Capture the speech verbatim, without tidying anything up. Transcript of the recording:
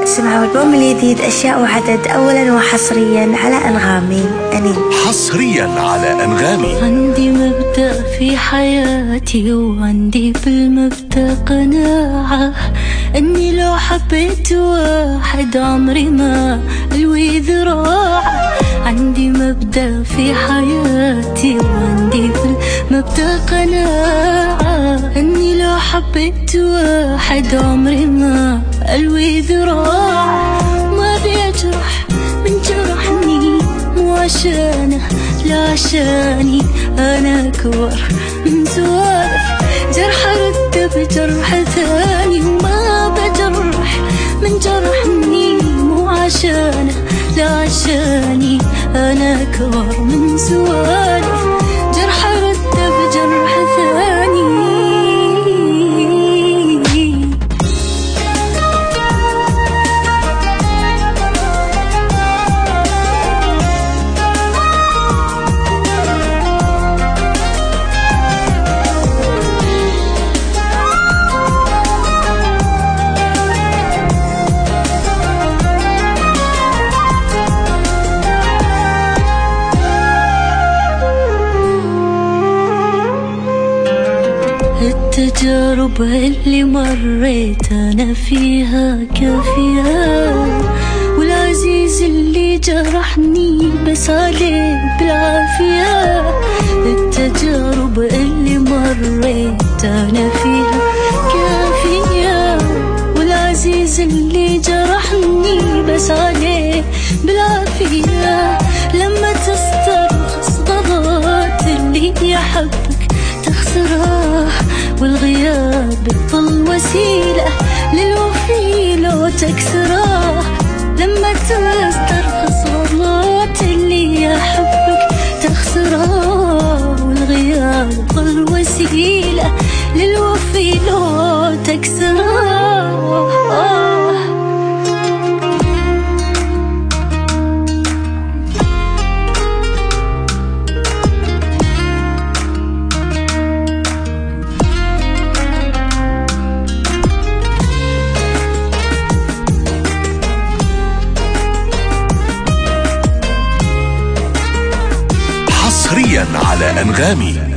اسمعوا البوم الجديد أشياء وعدد أولا وحصريا على أنغامي أنين. حصريا على أنغامي. عندي مبدأ في حياتي وعندي في المبدأ قناعة أني لو حبيت واحد عمري ما ألوي ذراعه. عندي مبدأ في حياتي وعندي في المبدأ قناعة أني لو حبيت واحد عمري ما ألوي ذراعه. ما بيجرح من جرحني مو عشانه لا عشاني أنا أكبر من سوالف جرح رد بجرح ثاني. وما بجرح من جرحني مو عشانه لا عشاني أنا أكبر من سوالف جرح رد بجرح ثاني. التجارب اللي مريت أنا فيها كافية، والعزيز اللي جرحني بس عليه بالعافية. التجارب اللي مريت أنا فيها كافية، والعزيز اللي جرحني بس عليه بالعافية. لما تسترخص ضغط اللي يحبك تخسره، والغياب يظل وسيلة للوفي لو تكسره. لما تسترخص غلط اللي يحبك تخسره، والغياب يظل وسيلة للوفي لو تكسره. حصريا على أنغامي.